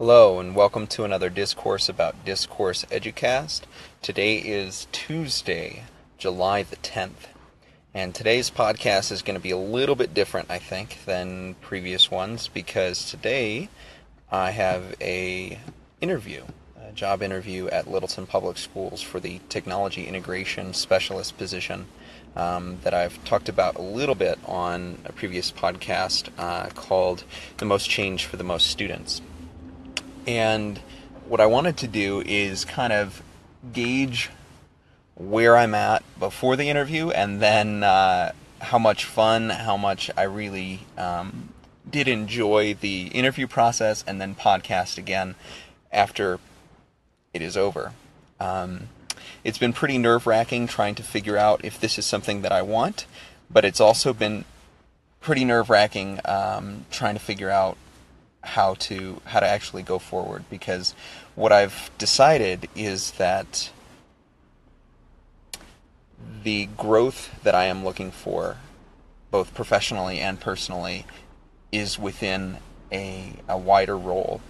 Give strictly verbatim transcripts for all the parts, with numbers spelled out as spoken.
Hello, and welcome to another discourse about Discourse Educast. Today is Tuesday, July the tenth, and today's podcast is going to be a little bit different, I think, than previous ones, because today I have a interview, a job interview at Littleton Public Schools for the Technology Integration Specialist position um, that I've talked about a little bit on a previous podcast uh, called The Most Change for the Most Students. And what I wanted to do is kind of gauge where I'm at before the interview, and then uh, how much fun, how much I really um, did enjoy the interview process, and then podcast again after it is over. Um, it's been pretty nerve-wracking trying to figure out if this is something that I want, but it's also been pretty nerve-wracking um, trying to figure out how to how to actually go forward, because what I've decided is that the growth that I am looking for, both professionally and personally, is within a, a wider role.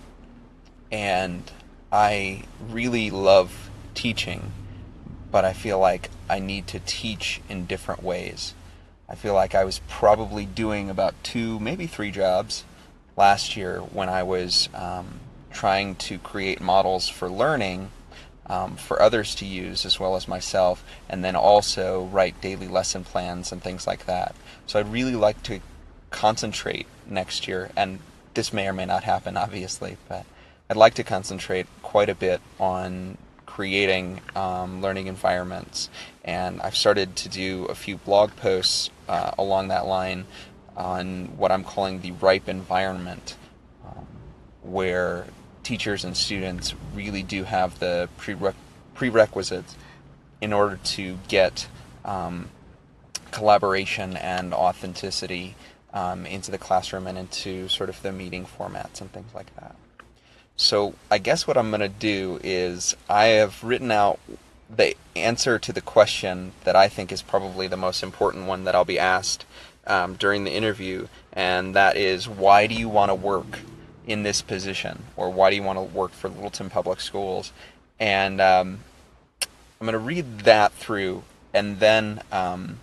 And I really love teaching, but I feel like I need to teach in different ways. I feel like I was probably doing about two, maybe three jobs last year when I was um, trying to create models for learning um, for others to use as well as myself, and then also write daily lesson plans and things like that. So I'd really like to concentrate next year, and this may or may not happen, obviously, but I'd like to concentrate quite a bit on creating um, learning environments. And I've started to do a few blog posts uh, along that line on what I'm calling the ripe environment, um, where teachers and students really do have the prere- prerequisites in order to get um, collaboration and authenticity um, into the classroom and into sort of the meeting formats and things like that. So I guess what I'm going to do is I have written out the answer to the question that I think is probably the most important one that I'll be asked Um, during the interview, and that is, why do you want to work in this position, or why do you want to work for Littleton Public Schools? And um, I'm going to read that through, and then um,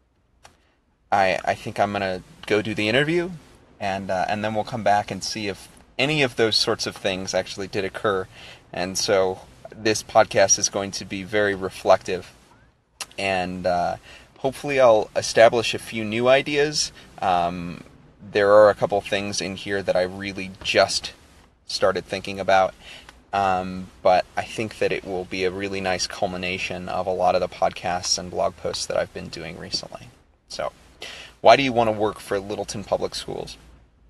I, I think I'm going to go do the interview, and uh, and then we'll come back and see if any of those sorts of things actually did occur. And so this podcast is going to be very reflective, and uh, hopefully I'll establish a few new ideas. Um, there are a couple things in here that I really just started thinking about, um, but I think that it will be a really nice culmination of a lot of the podcasts and blog posts that I've been doing recently. So, why do you want to work for Littleton Public Schools?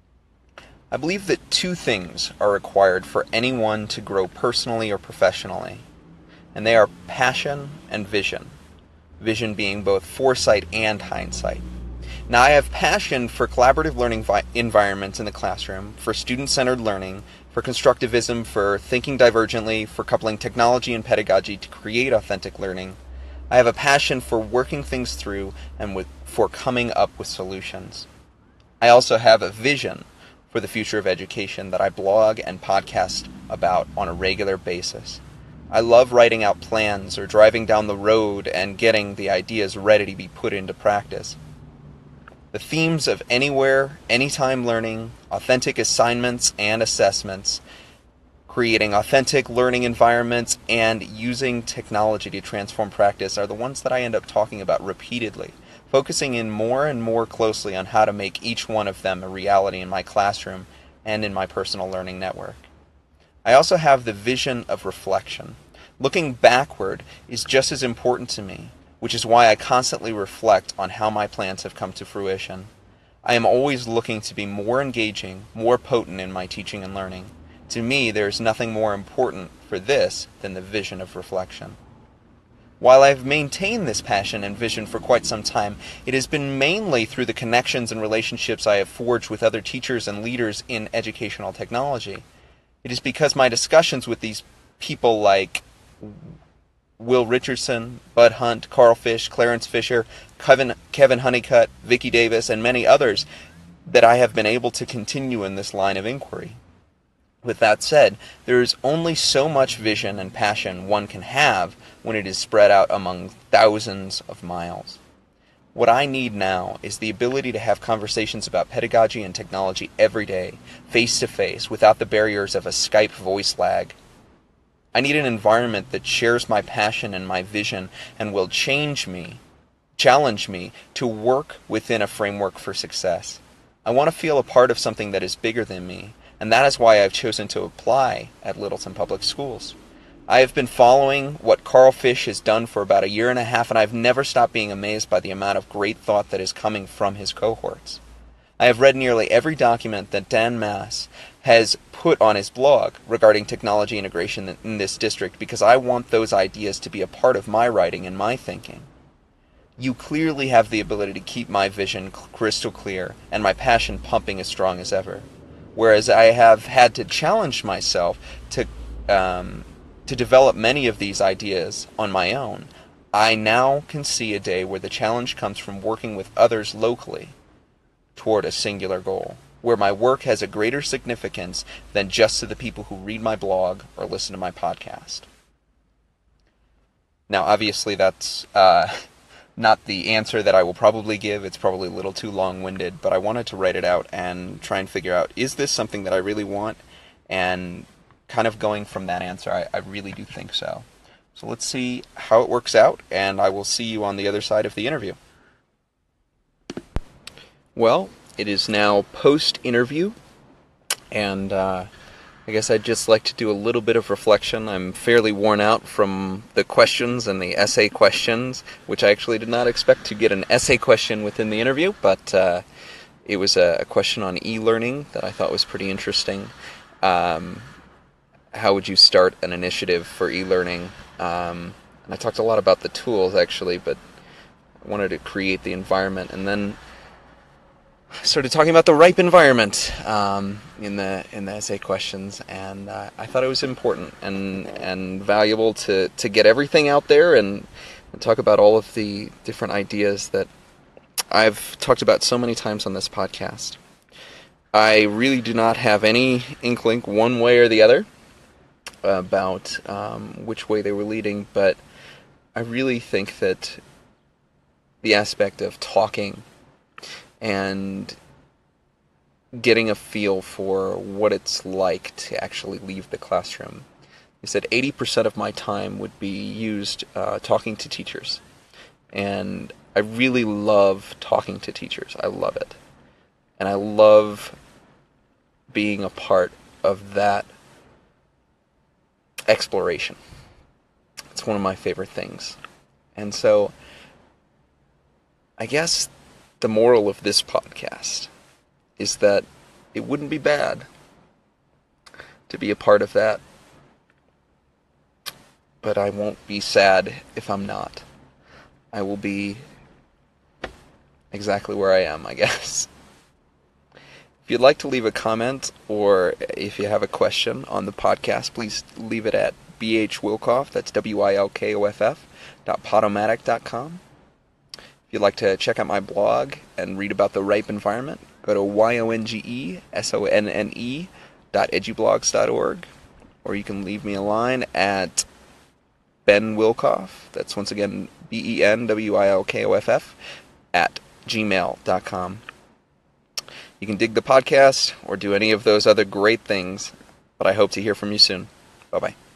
I believe that two things are required for anyone to grow personally or professionally, and they are passion and vision. Vision being both foresight and hindsight. Now, I have passion for collaborative learning vi- environments in the classroom, for student-centered learning, for constructivism, for thinking divergently, for coupling technology and pedagogy to create authentic learning. I have a passion for working things through and with, for coming up with solutions. I also have a vision for the future of education that I blog and podcast about on a regular basis. I love writing out plans or driving down the road and getting the ideas ready to be put into practice. The themes of anywhere, anytime learning, authentic assignments and assessments, creating authentic learning environments, and using technology to transform practice are the ones that I end up talking about repeatedly, focusing in more and more closely on how to make each one of them a reality in my classroom and in my personal learning network. I also have the vision of reflection. Looking backward is just as important to me, which is why I constantly reflect on how my plans have come to fruition. I am always looking to be more engaging, more potent in my teaching and learning. To me, there is nothing more important for this than the vision of reflection. While I've maintained this passion and vision for quite some time, it has been mainly through the connections and relationships I have forged with other teachers and leaders in educational technology. It is because my discussions with these people like Will Richardson, Bud Hunt, Carl Fish, Clarence Fisher, Kevin, Kevin Honeycutt, Vicki Davis, and many others that I have been able to continue in this line of inquiry. With that said, there is only so much vision and passion one can have when it is spread out among thousands of miles. What I need now is the ability to have conversations about pedagogy and technology every day, face to face, without the barriers of a Skype voice lag. I need an environment that shares my passion and my vision and will change me, challenge me to work within a framework for success. I want to feel a part of something that is bigger than me, and that is why I've chosen to apply at Littleton Public Schools. I have been following what Carl Fish has done for about a year and a half, and I've never stopped being amazed by the amount of great thought that is coming from his cohorts. I have read nearly every document that Dan Mass has put on his blog regarding technology integration in this district because I want those ideas to be a part of my writing and my thinking. You clearly have the ability to keep my vision crystal clear and my passion pumping as strong as ever. Whereas I have had to challenge myself to um, to develop many of these ideas on my own, I now can see a day where the challenge comes from working with others locally toward a singular goal, where my work has a greater significance than just to the people who read my blog or listen to my podcast. Now, obviously, that's uh, not the answer that I will probably give. It's probably a little too long-winded, but I wanted to write it out and try and figure out, is this something that I really want? And kind of going from that answer, I, I really do think so. So let's see how it works out, and I will see you on the other side of the interview. Well, it is now post-interview, and uh, I guess I'd just like to do a little bit of reflection. I'm fairly worn out from the questions and the essay questions, which I actually did not expect to get an essay question within the interview, but uh, it was a, a question on e-learning that I thought was pretty interesting. Um, how would you start an initiative for e-learning? Um, and I talked a lot about the tools, actually, but I wanted to create the environment, and then I started talking about the ripe environment um, in the in the essay questions, and uh, I thought it was important and and valuable to, to get everything out there and, and talk about all of the different ideas that I've talked about so many times on this podcast. I really do not have any inkling one way or the other about um, which way they were leading, but I really think that the aspect of talking and getting a feel for what it's like to actually leave the classroom. He said eighty percent of my time would be used uh, talking to teachers. And I really love talking to teachers. I love it. And I love being a part of that exploration. It's one of my favorite things. And so, I guess the moral of this podcast is that it wouldn't be bad to be a part of that, but I won't be sad if I'm not. I will be exactly where I am, I guess. If you'd like to leave a comment, or if you have a question on the podcast, please leave it at b h wilkoff, that's W I L K O F F, dot podomatic dot com. If you'd like to check out my blog and read about the ripe environment, go to Y O N G E S O N N E dot edublogs dot org, or you can leave me a line at Ben Wilkoff, that's once again B E N W I L K O F F, at gmail dot com. You can dig the podcast or do any of those other great things, but I hope to hear from you soon. Bye-bye.